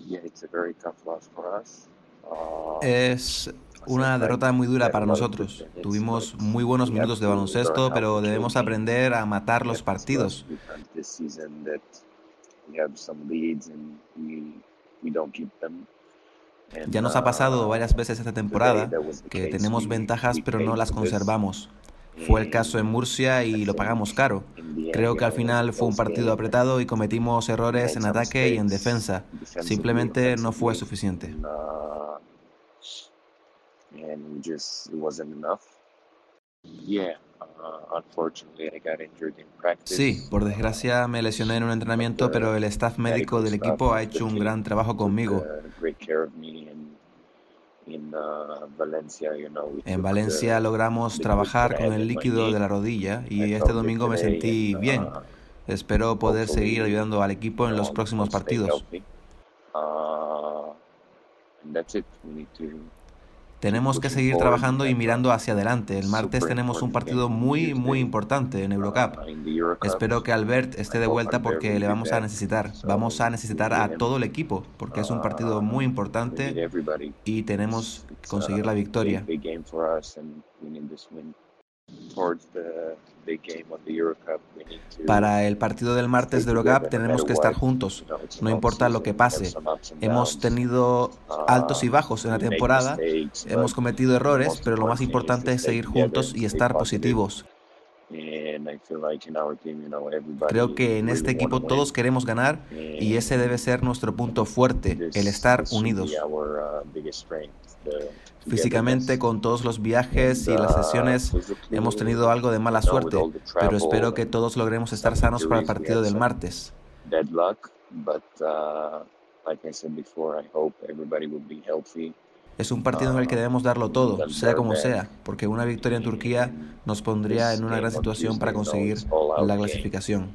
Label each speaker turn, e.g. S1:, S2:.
S1: Es una derrota muy dura para nosotros. Tuvimos muy buenos minutos de baloncesto, pero debemos aprender a matar los partidos. Ya nos ha pasado varias veces esta temporada que tenemos ventajas pero no las conservamos. Fue el caso en Murcia y lo pagamos caro. Creo que al final fue un partido apretado y cometimos errores en ataque y en defensa. Simplemente no fue suficiente. Sí, por desgracia me lesioné en un entrenamiento, pero el staff médico del equipo ha hecho un gran trabajo conmigo. En Valencia logramos trabajar con el líquido de la rodilla y este domingo me sentí bien. Espero poder seguir ayudando al equipo en los próximos partidos. Tenemos que seguir trabajando y mirando hacia adelante. El martes tenemos un partido muy importante en Eurocup. Espero que Albert esté de vuelta porque le vamos a necesitar. Vamos a necesitar a todo el equipo porque es un partido muy importante y tenemos que conseguir la victoria. Para el partido del martes de Eurocup tenemos que estar juntos, no importa lo que pase. Hemos tenido altos y bajos en la temporada, hemos cometido errores, pero lo más importante es seguir juntos y estar positivos. Creo que en este equipo todos queremos ganar y ese debe ser nuestro punto fuerte, el estar unidos. Físicamente, con todos los viajes y las sesiones, hemos tenido algo de mala suerte, pero espero que todos logremos estar sanos para el partido del martes. Es un partido en el que debemos darlo todo, sea como sea, porque una victoria en Turquía nos pondría en una gran situación para conseguir la clasificación.